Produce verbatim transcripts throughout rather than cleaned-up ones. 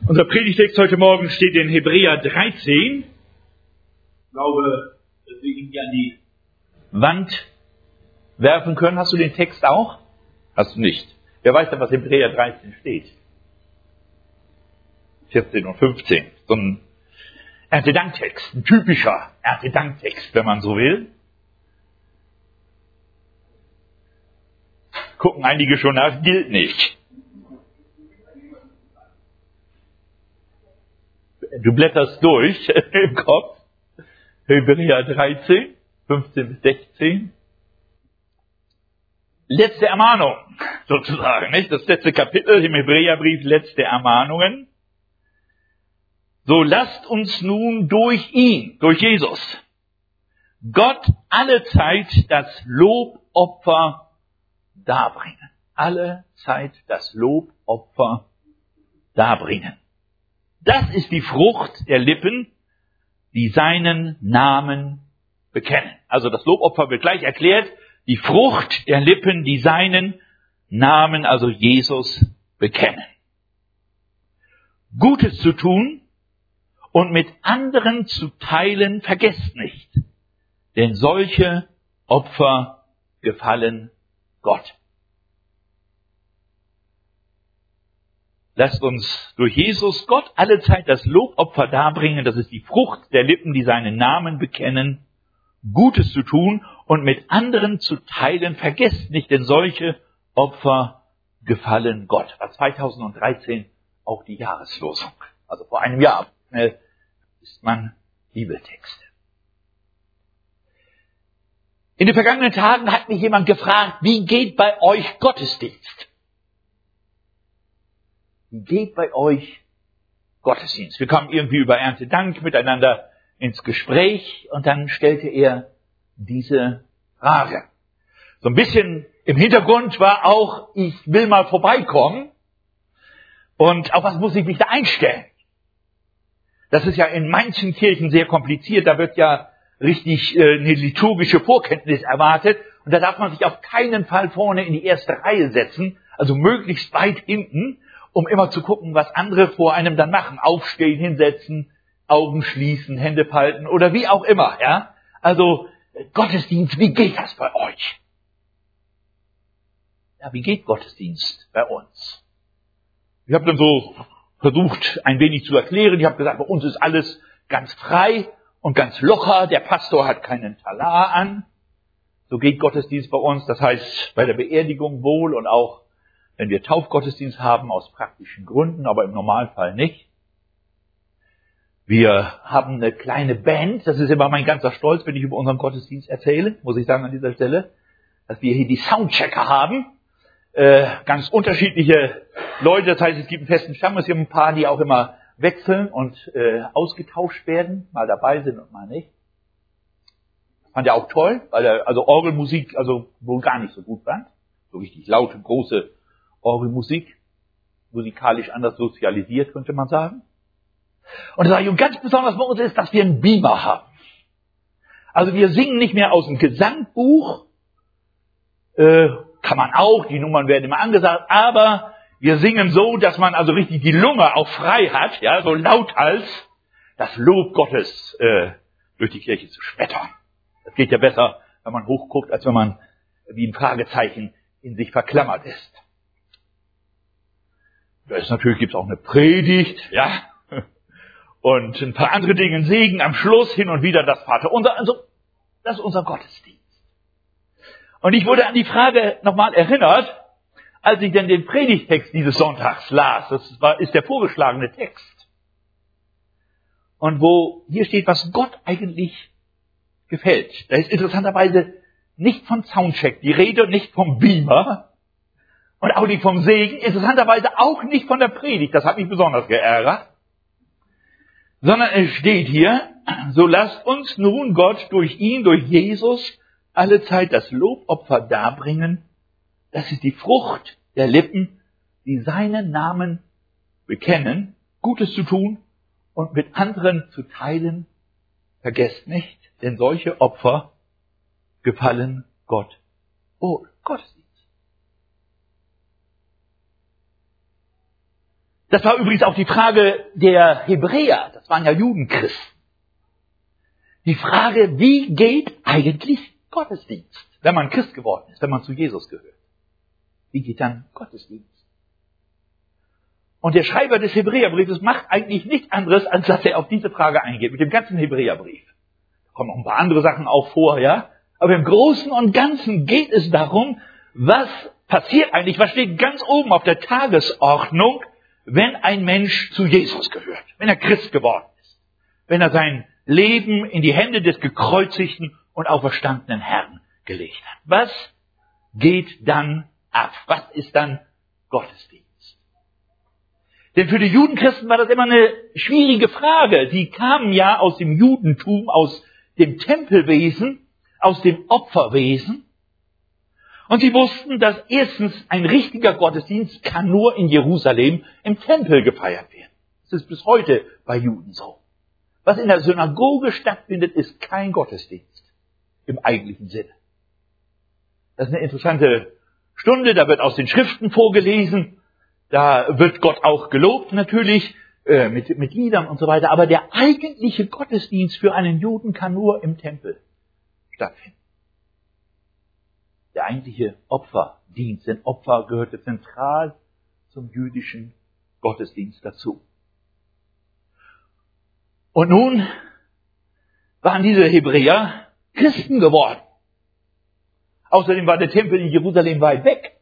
Unser Predigtext heute Morgen steht in Hebräer dreizehn. Ich glaube, dass wir ihn hier an die Wand werfen können. Hast du den Text auch? Hast du nicht. Wer weiß denn, was Hebräer dreizehn steht? vierzehn und fünfzehn. So ein Erntedanktext, ein typischer Erntedanktext, wenn man so will. Gucken einige schon nach, gilt nicht. Du blätterst durch im Kopf. Hebräer dreizehn, fünfzehn bis sechzehn. Letzte Ermahnung, sozusagen, nicht? Das letzte Kapitel im Hebräerbrief, letzte Ermahnungen. So lasst uns nun durch ihn, durch Jesus, Gott alle Zeit das Lobopfer darbringen. Alle Zeit das Lobopfer darbringen. Das ist die Frucht der Lippen, die seinen Namen bekennen. Also das Lobopfer wird gleich erklärt. Die Frucht der Lippen, die seinen Namen, also Jesus, bekennen. Gutes zu tun und mit anderen zu teilen, vergesst nicht. Denn solche Opfer gefallen Gott. Lasst uns durch Jesus Gott alle Zeit das Lobopfer darbringen, das ist die Frucht der Lippen, die seinen Namen bekennen, Gutes zu tun und mit anderen zu teilen. Vergesst nicht, denn solche Opfer gefallen Gott. War zweitausenddreizehn auch die Jahreslosung. Also vor einem Jahr äh, ist man Bibeltexte. In den vergangenen Tagen hat mich jemand gefragt, wie geht bei euch Gottesdienst? Wie geht bei euch Gottesdienst? Wir kamen irgendwie über Erntedank miteinander ins Gespräch und dann stellte er diese Frage. So ein bisschen im Hintergrund war auch, ich will mal vorbeikommen und auf was muss ich mich da einstellen? Das ist ja in manchen Kirchen sehr kompliziert, da wird ja richtig äh, eine liturgische Vorkenntnis erwartet und da darf man sich auf keinen Fall vorne in die erste Reihe setzen, also möglichst weit hinten, um immer zu gucken, was andere vor einem dann machen. Aufstehen, hinsetzen, Augen schließen, Hände falten oder wie auch immer. Ja, also Gottesdienst, wie geht das bei euch? Ja, wie geht Gottesdienst bei uns? Ich habe dann so versucht, ein wenig zu erklären. Ich habe gesagt, bei uns ist alles ganz frei und ganz locker. Der Pastor hat keinen Talar an. So geht Gottesdienst bei uns. Das heißt, bei der Beerdigung wohl und auch wenn wir Taufgottesdienst haben, aus praktischen Gründen, aber im Normalfall nicht. Wir haben eine kleine Band, das ist immer mein ganzer Stolz, wenn ich über unseren Gottesdienst erzähle, muss ich sagen an dieser Stelle, dass wir hier die Soundchecker haben, äh, ganz unterschiedliche Leute, das heißt, es gibt einen festen Stamm, es gibt ein paar, die auch immer wechseln und äh, ausgetauscht werden, mal dabei sind und mal nicht. Fand er auch toll, weil er also Orgelmusik also wohl gar nicht so gut fand, so richtig laute, große Orgelmusik, musikalisch anders sozialisiert, könnte man sagen. Und das und ganz besonders bei uns ist, dass wir einen Beamer haben. Also wir singen nicht mehr aus dem Gesangbuch, äh, kann man auch, die Nummern werden immer angesagt, aber wir singen so, dass man also richtig die Lunge auch frei hat, ja, so laut als das Lob Gottes äh, durch die Kirche zu schmettern. Das geht ja besser, wenn man hochguckt, als wenn man wie ein Fragezeichen in sich verklammert ist. Da ist natürlich, gibt's auch eine Predigt, ja, und ein paar andere Dinge, Segen am Schluss, hin und wieder das Vaterunser, also, das ist unser Gottesdienst. Und ich wurde an die Frage nochmal erinnert, als ich denn den Predigtext dieses Sonntags las, das war, ist der vorgeschlagene Text. Und wo hier steht, was Gott eigentlich gefällt. Da ist interessanterweise nicht von Soundcheck die Rede, nicht vom Beamer, und auch nicht vom Segen, interessanterweise auch nicht von der Predigt, das hat mich besonders geärgert, sondern es steht hier, so lasst uns nun Gott durch ihn, durch Jesus, alle Zeit das Lobopfer darbringen, das ist die Frucht der Lippen, die seinen Namen bekennen, Gutes zu tun und mit anderen zu teilen, vergesst nicht, denn solche Opfer gefallen Gott. Oh, Gottesdienst. Das war übrigens auch die Frage der Hebräer. Das waren ja Judenchristen. Die Frage, wie geht eigentlich Gottesdienst, wenn man Christ geworden ist, wenn man zu Jesus gehört? Wie geht dann Gottesdienst? Und der Schreiber des Hebräerbriefes macht eigentlich nichts anderes, als dass er auf diese Frage eingeht, mit dem ganzen Hebräerbrief. Da kommen auch ein paar andere Sachen auch vor, ja. Aber im Großen und Ganzen geht es darum, was passiert eigentlich, was steht ganz oben auf der Tagesordnung, wenn ein Mensch zu Jesus gehört, wenn er Christ geworden ist, wenn er sein Leben in die Hände des gekreuzigten und auferstandenen Herrn gelegt hat. Was geht dann ab? Was ist dann Gottesdienst? Denn für die Judenchristen war das immer eine schwierige Frage. Sie kamen ja aus dem Judentum, aus dem Tempelwesen, aus dem Opferwesen. Und sie wussten, dass erstens ein richtiger Gottesdienst kann nur in Jerusalem im Tempel gefeiert werden. Das ist bis heute bei Juden so. Was in der Synagoge stattfindet, ist kein Gottesdienst im eigentlichen Sinne. Das ist eine interessante Stunde, da wird aus den Schriften vorgelesen, da wird Gott auch gelobt natürlich, äh, mit, mit Liedern und so weiter, aber der eigentliche Gottesdienst für einen Juden kann nur im Tempel stattfinden. Der eigentliche Opferdienst, denn Opfer gehörte zentral zum jüdischen Gottesdienst dazu. Und nun waren diese Hebräer Christen geworden. Außerdem war der Tempel in Jerusalem weit weg.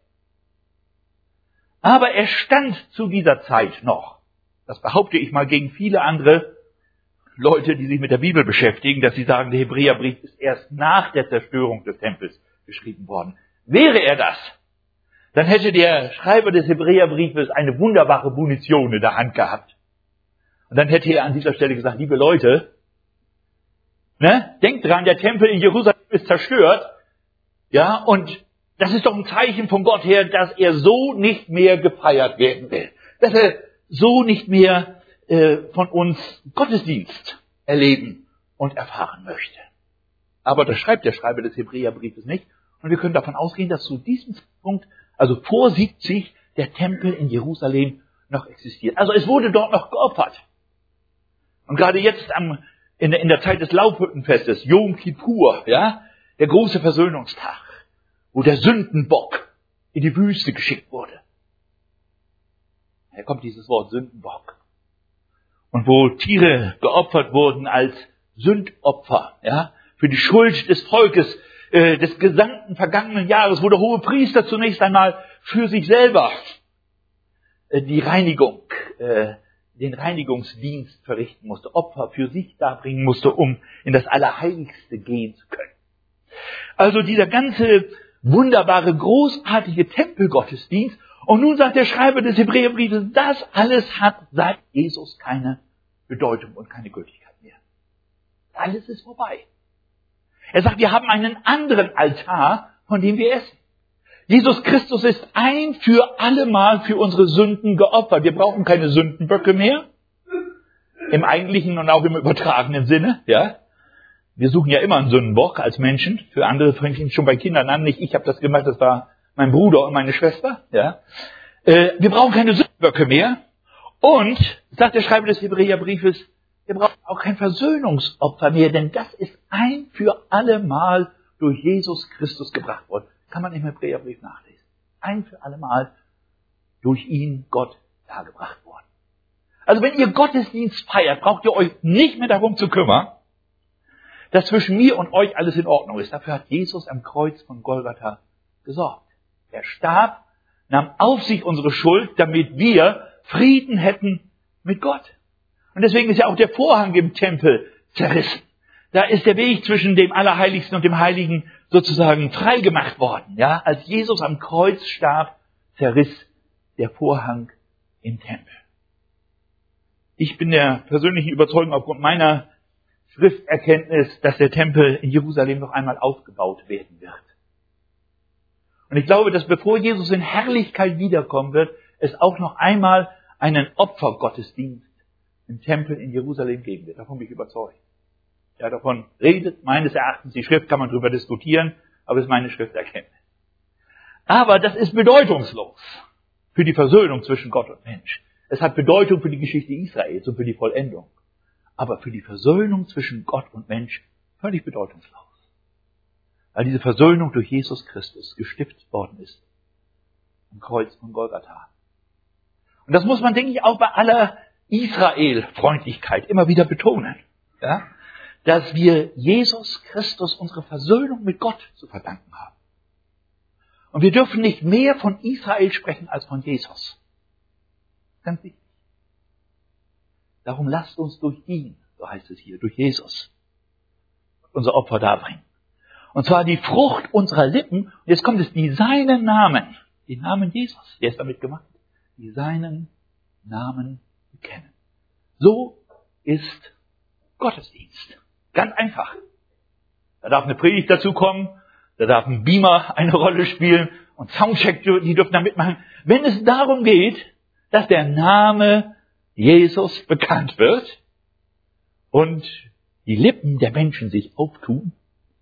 Aber er stand zu dieser Zeit noch. Das behaupte ich mal gegen viele andere Leute, die sich mit der Bibel beschäftigen, dass sie sagen, der Hebräerbrief ist erst nach der Zerstörung des Tempels geschrieben worden. Wäre er das, dann hätte der Schreiber des Hebräerbriefes eine wunderbare Munition in der Hand gehabt. Und dann hätte er an dieser Stelle gesagt, liebe Leute, ne, denkt dran, der Tempel in Jerusalem ist zerstört, ja, und das ist doch ein Zeichen von Gott her, dass er so nicht mehr gefeiert werden will. Dass er so nicht mehr äh, von uns Gottesdienst erleben und erfahren möchte. Aber das schreibt der Schreiber des Hebräerbriefes nicht. Und wir können davon ausgehen, dass zu diesem Zeitpunkt, also vor siebzig, der Tempel in Jerusalem noch existiert. Also es wurde dort noch geopfert. Und gerade jetzt am, in, der, in der Zeit des Laubhüttenfestes, Yom Kippur, ja, der große Versöhnungstag, wo der Sündenbock in die Wüste geschickt wurde. Hier kommt dieses Wort Sündenbock. Und wo Tiere geopfert wurden als Sündopfer, ja, für die Schuld des Volkes, äh, des gesamten vergangenen Jahres, wo der hohe Priester zunächst einmal für sich selber äh, die Reinigung, äh, den Reinigungsdienst verrichten musste, Opfer für sich darbringen musste, um in das Allerheiligste gehen zu können. Also dieser ganze wunderbare, großartige Tempelgottesdienst. Und nun sagt der Schreiber des Hebräerbriefes, das alles hat seit Jesus keine Bedeutung und keine Gültigkeit mehr. Alles ist vorbei. Er sagt, wir haben einen anderen Altar, von dem wir essen. Jesus Christus ist ein für allemal für unsere Sünden geopfert. Wir brauchen keine Sündenböcke mehr. Im eigentlichen und auch im übertragenen Sinne, ja. Wir suchen ja immer einen Sündenbock als Menschen. Für andere fängt es schon bei Kindern an. Nicht ich habe das gemacht, das war mein Bruder und meine Schwester. Ja. Äh, wir brauchen keine Sündenböcke mehr. Und, sagt der Schreiber des Hebräerbriefes, wir brauchen auch kein Versöhnungsopfer mehr, denn das ist ein für alle Mal durch Jesus Christus gebracht worden. Kann man im Hebräerbrief nachlesen. Ein für alle Mal durch ihn Gott dargebracht worden. Also wenn ihr Gottesdienst feiert, braucht ihr euch nicht mehr darum zu kümmern, dass zwischen mir und euch alles in Ordnung ist. Dafür hat Jesus am Kreuz von Golgatha gesorgt. Er starb, nahm auf sich unsere Schuld, damit wir Frieden hätten mit Gott. Und deswegen ist ja auch der Vorhang im Tempel zerrissen. Da ist der Weg zwischen dem Allerheiligsten und dem Heiligen sozusagen freigemacht worden. Ja, als Jesus am Kreuz starb, zerriss der Vorhang im Tempel. Ich bin der persönlichen Überzeugung aufgrund meiner Schrifterkenntnis, dass der Tempel in Jerusalem noch einmal aufgebaut werden wird. Und ich glaube, dass bevor Jesus in Herrlichkeit wiederkommen wird, es auch noch einmal einen Opfergottesdienst im Tempel in Jerusalem geben wird. Davon bin ich überzeugt. Ja, davon redet meines Erachtens die Schrift, kann man darüber diskutieren, aber es ist meine Schrifterkenntnis. Aber das ist bedeutungslos für die Versöhnung zwischen Gott und Mensch. Es hat Bedeutung für die Geschichte Israels und für die Vollendung. Aber für die Versöhnung zwischen Gott und Mensch völlig bedeutungslos. Weil diese Versöhnung durch Jesus Christus gestiftet worden ist. Am Kreuz von Golgatha. Und das muss man, denke ich, auch bei aller Israel-Freundlichkeit immer wieder betonen. Ja? Dass wir Jesus Christus unsere Versöhnung mit Gott zu verdanken haben. Und wir dürfen nicht mehr von Israel sprechen als von Jesus. Ganz wichtig. Darum lasst uns durch ihn, so heißt es hier, durch Jesus, unser Opfer darbringen. Und zwar die Frucht unserer Lippen, und jetzt kommt es, die seinen Namen, die Namen Jesus, der ist damit gemeint, die seinen Namen bekennen. So ist Gottesdienst. Ganz einfach. Da darf eine Predigt dazu kommen, da darf ein Beamer eine Rolle spielen und Soundcheck, die dürfen da mitmachen. Wenn es darum geht, dass der Name Jesus bekannt wird und die Lippen der Menschen sich auftun,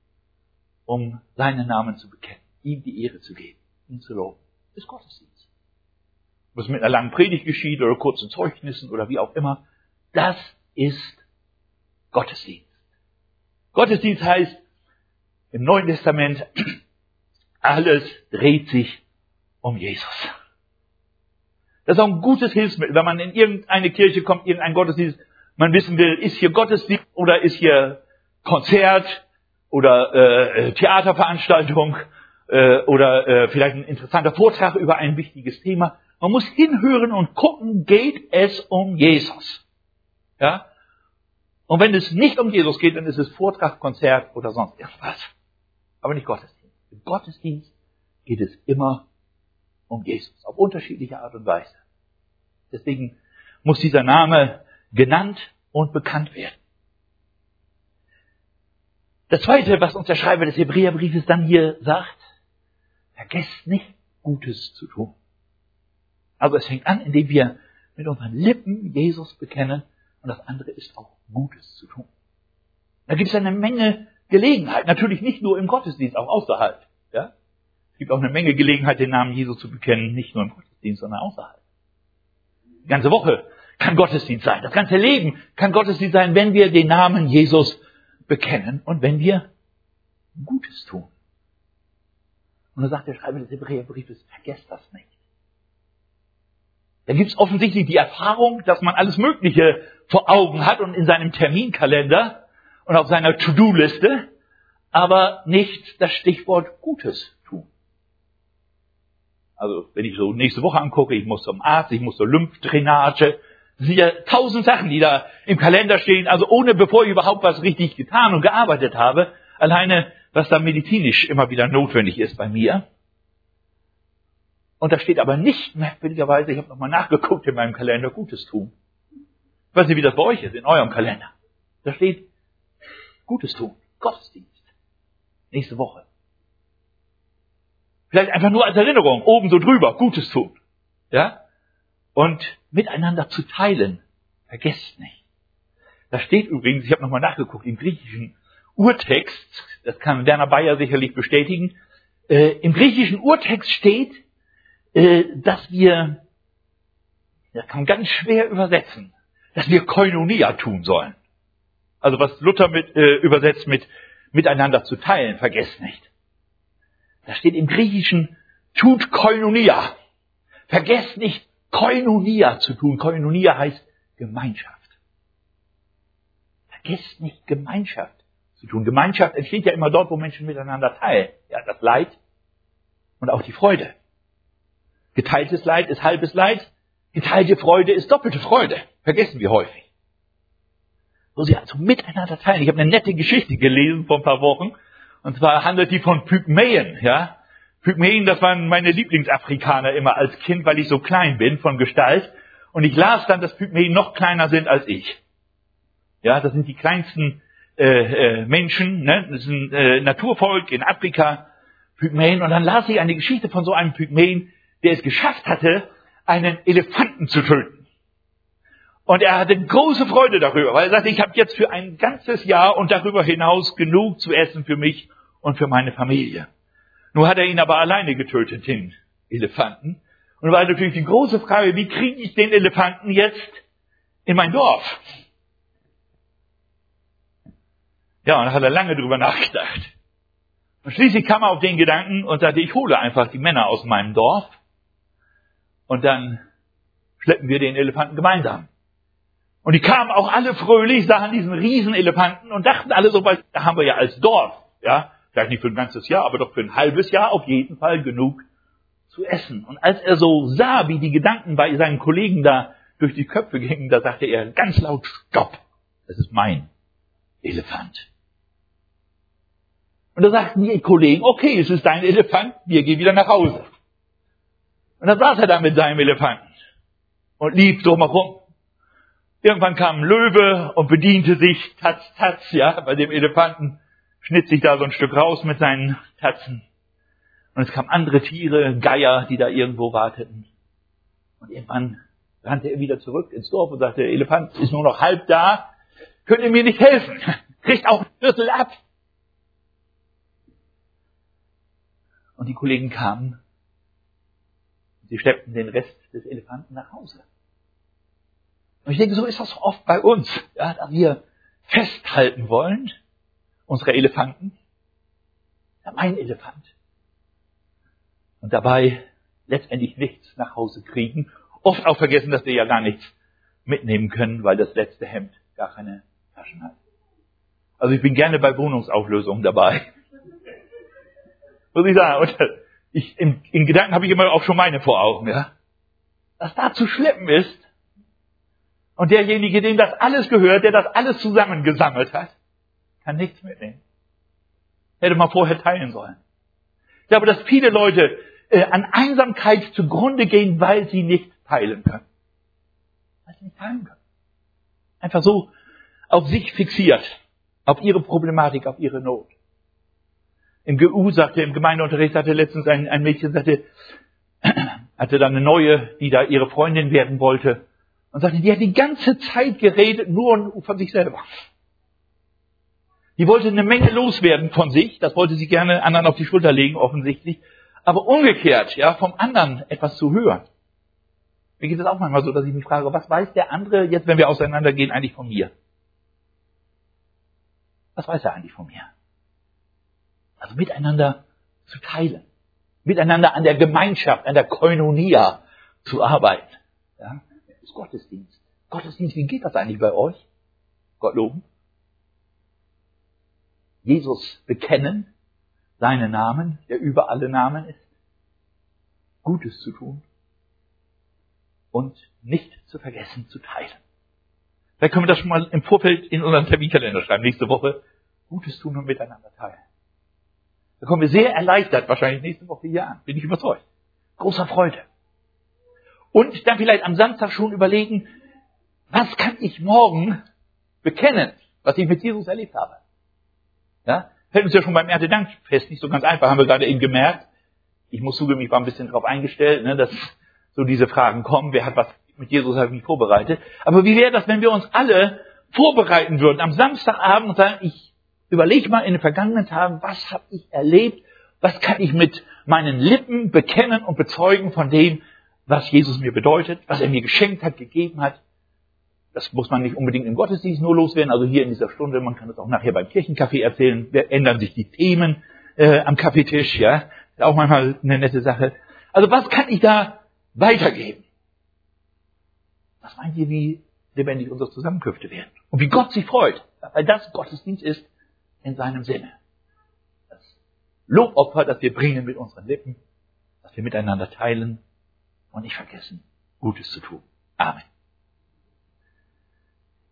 um seinen Namen zu bekennen, ihm die Ehre zu geben, ihn zu loben, ist Gottesdienst. Was mit einer langen Predigt geschieht oder kurzen Zeugnissen oder wie auch immer, das ist Gottesdienst. Gottesdienst heißt im Neuen Testament, alles dreht sich um Jesus. Das ist auch ein gutes Hilfsmittel, wenn man in irgendeine Kirche kommt, irgendein Gottesdienst, man wissen will, ist hier Gottesdienst oder ist hier Konzert oder äh, Theaterveranstaltung äh, oder äh, vielleicht ein interessanter Vortrag über ein wichtiges Thema. Man muss hinhören und gucken, geht es um Jesus. Ja? Und wenn es nicht um Jesus geht, dann ist es Vortrag, Konzert oder sonst irgendwas. Aber nicht Gottesdienst. Im Gottesdienst geht es immer um Jesus. Auf unterschiedliche Art und Weise. Deswegen muss dieser Name genannt und bekannt werden. Das Zweite, was uns der Schreiber des Hebräerbriefes dann hier sagt, vergesst nicht, Gutes zu tun. Also es fängt an, indem wir mit unseren Lippen Jesus bekennen, und das andere ist auch Gutes zu tun. Da gibt es eine Menge Gelegenheit, natürlich nicht nur im Gottesdienst, auch außerhalb. Ja? Es gibt auch eine Menge Gelegenheit, den Namen Jesus zu bekennen, nicht nur im Gottesdienst, sondern außerhalb. Die ganze Woche kann Gottesdienst sein, das ganze Leben kann Gottesdienst sein, wenn wir den Namen Jesus bekennen und wenn wir Gutes tun. Und dann sagt der Schreiber des Hebräerbriefes, vergesst das nicht. Da gibt es offensichtlich die Erfahrung, dass man alles Mögliche vor Augen hat und in seinem Terminkalender und auf seiner To-Do-Liste, aber nicht das Stichwort Gutes tun. Also wenn ich so nächste Woche angucke, ich muss zum Arzt, ich muss zur Lymphdrainage, das sind ja tausend Sachen, die da im Kalender stehen, also ohne, bevor ich überhaupt was richtig getan und gearbeitet habe, alleine was da medizinisch immer wieder notwendig ist bei mir. Und da steht aber nicht, merkwürdigerweise, ich habe nochmal nachgeguckt in meinem Kalender, Gutes tun. Ich weiß nicht, wie das bei euch ist, in eurem Kalender. Da steht Gutes tun, Gottesdienst, nächste Woche. Vielleicht einfach nur als Erinnerung, oben so drüber, Gutes tun. Ja? Und miteinander zu teilen, vergesst nicht. Da steht übrigens, ich habe nochmal nachgeguckt, im griechischen Urtext, das kann Werner Bayer sicherlich bestätigen, äh, im griechischen Urtext steht, äh, dass wir, das kann man ganz schwer übersetzen, dass wir Koinonia tun sollen. Also was Luther mit, äh, übersetzt mit miteinander zu teilen, vergesst nicht. Da steht im Griechischen, tut Koinonia. Vergesst nicht, Koinonia zu tun. Koinonia heißt Gemeinschaft. Vergesst nicht, Gemeinschaft zu tun. Gemeinschaft entsteht ja immer dort, wo Menschen miteinander teilen. Ja, das Leid und auch die Freude. Geteiltes Leid ist halbes Leid. Geteilte Freude ist doppelte Freude. Vergessen wir häufig. So sie also miteinander teilen. Ich habe eine nette Geschichte gelesen vor ein paar Wochen. Und zwar handelt die von Pygmäen. Ja? Pygmäen, das waren meine Lieblingsafrikaner immer als Kind, weil ich so klein bin von Gestalt. Und ich las dann, dass Pygmäen noch kleiner sind als ich. Ja, das sind die kleinsten äh, äh, Menschen. Ne? Das ist ein äh, Naturvolk in Afrika, Pygmäen. Und dann las ich eine Geschichte von so einem Pygmäen, der es geschafft hatte, einen Elefanten zu töten. Und er hatte große Freude darüber, weil er sagte, ich habe jetzt für ein ganzes Jahr und darüber hinaus genug zu essen für mich und für meine Familie. Nur hat er ihn aber alleine getötet, den Elefanten. Und war natürlich die große Frage, wie kriege ich den Elefanten jetzt in mein Dorf? Ja, und da hat er lange drüber nachgedacht. Und schließlich kam er auf den Gedanken und sagte, ich hole einfach die Männer aus meinem Dorf und dann schleppen wir den Elefanten gemeinsam. Und die kamen auch alle fröhlich, sahen diesen riesen Elefanten und dachten alle so, weil da haben wir ja als Dorf, ja, vielleicht nicht für ein ganzes Jahr, aber doch für ein halbes Jahr auf jeden Fall genug zu essen. Und als er so sah, wie die Gedanken bei seinen Kollegen da durch die Köpfe gingen, da sagte er ganz laut, Stopp, das ist mein Elefant. Und da sagten die Kollegen, okay, es ist dein Elefant, wir gehen wieder nach Hause. Und dann saß er da mit seinem Elefanten und lief so mal rum. Irgendwann kam ein Löwe und bediente sich, Tatz, Tatz, ja, bei dem Elefanten, schnitt sich da so ein Stück raus mit seinen Tatzen. Und es kamen andere Tiere, Geier, die da irgendwo warteten. Und irgendwann rannte er wieder zurück ins Dorf und sagte, der Elefant ist nur noch halb da, könnt ihr mir nicht helfen? Kriegt auch ein Viertel ab. Und die Kollegen kamen, sie schleppten den Rest des Elefanten nach Hause. Und ich denke, so ist das oft bei uns, ja, dass wir festhalten wollen, unsere Elefanten, ja, mein Elefant, und dabei letztendlich nichts nach Hause kriegen, oft auch vergessen, dass wir ja gar nichts mitnehmen können, weil das letzte Hemd gar keine Taschen hat. Also ich bin gerne bei Wohnungsauflösungen dabei. Muss ich sagen. Und ich, in, in Gedanken habe ich immer auch schon meine vor Augen, ja. Was da zu schleppen ist, und derjenige, dem das alles gehört, der das alles zusammengesammelt hat, kann nichts mitnehmen. Hätte man vorher teilen sollen. Ich glaube, dass viele Leute äh, an Einsamkeit zugrunde gehen, weil sie nicht teilen können. Weil sie nicht teilen können. Einfach so auf sich fixiert, auf ihre Problematik, auf ihre Not. Im G U sagte, im Gemeindeunterricht sagte letztens ein, ein Mädchen, sagte, hatte dann eine neue, die da ihre Freundin werden wollte, und sagte, die hat die ganze Zeit geredet, nur von sich selber. Die wollte eine Menge loswerden von sich, das wollte sie gerne anderen auf die Schulter legen, offensichtlich, aber umgekehrt, ja, vom anderen etwas zu hören. Mir geht es auch manchmal so, dass ich mich frage, was weiß der andere jetzt, wenn wir auseinandergehen, eigentlich von mir? Was weiß er eigentlich von mir? Also miteinander zu teilen, miteinander an der Gemeinschaft, an der Koinonia zu arbeiten. Ja? Das ist Gottesdienst. Gottesdienst, wie geht das eigentlich bei euch? Gott loben. Jesus bekennen, seinen Namen, der über alle Namen ist, Gutes zu tun und nicht zu vergessen zu teilen. Vielleicht können wir das schon mal im Vorfeld in unseren Terminkalender schreiben, nächste Woche, Gutes tun und miteinander teilen. Da kommen wir sehr erleichtert, wahrscheinlich nächste Woche hier an, bin ich überzeugt. Großer Freude. Und dann vielleicht am Samstag schon überlegen, was kann ich morgen bekennen, was ich mit Jesus erlebt habe. Ja, fällt uns ja schon beim Erntedankfest nicht so ganz einfach, haben wir gerade eben gemerkt. Ich muss zugeben, ich war ein bisschen darauf eingestellt, ne, dass so diese Fragen kommen, wer hat was mit Jesus habe ich mich vorbereitet. Aber wie wäre das, wenn wir uns alle vorbereiten würden am Samstagabend und sagen, ich überlege mal in den vergangenen Tagen, was habe ich erlebt, was kann ich mit meinen Lippen bekennen und bezeugen von dem, was Jesus mir bedeutet, was er mir geschenkt hat, gegeben hat. Das muss man nicht unbedingt im Gottesdienst nur loswerden, also hier in dieser Stunde, man kann das auch nachher beim Kirchencafé erzählen, da ändern sich die Themen äh, am Kaffeetisch, ja, ist auch manchmal eine nette Sache. Also was kann ich da weitergeben? Was meint ihr, wie lebendig unsere Zusammenkünfte werden? Und wie Gott sich freut, weil das Gottesdienst ist in seinem Sinne. Das Lobopfer, das wir bringen mit unseren Lippen, das wir miteinander teilen und nicht vergessen, Gutes zu tun. Amen.